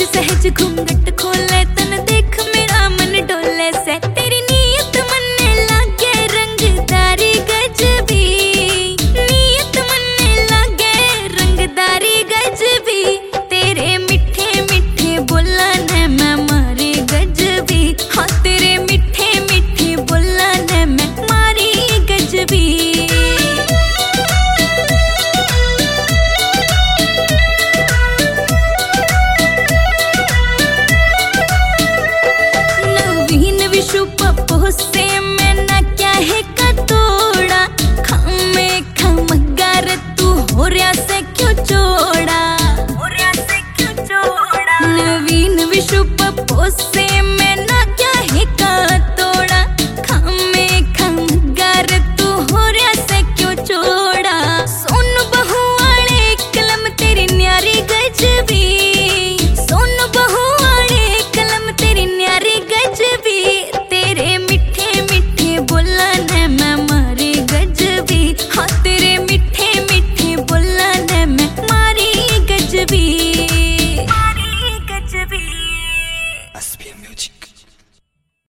सहज घूंघट खोले तन देख मेरा मन डोले से तेरी नीयत मनने लागे रंगदारी गजबी नीयत मनने लागे रंगदारी गजबी तेरे मिठे मिठे बोला ने मैं मारी गजबी हाँ तेरे मिठे मिठे बोला ने मैं मारी गजबी से मैं ना क्या है कतोड़ा खामे खमगार तू हो रहा से क्यों चो